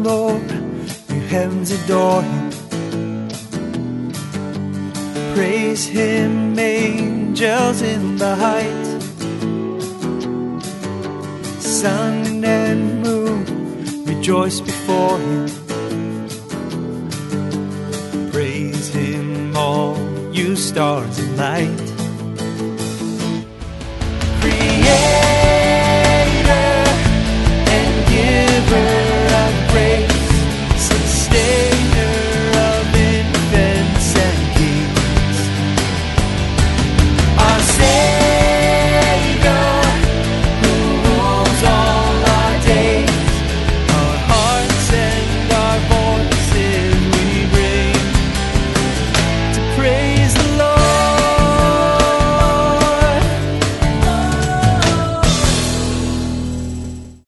Lord, you heavens adore him. Praise him, angels in the height. Sun and moon, rejoice before him. Praise him, all you stars in light.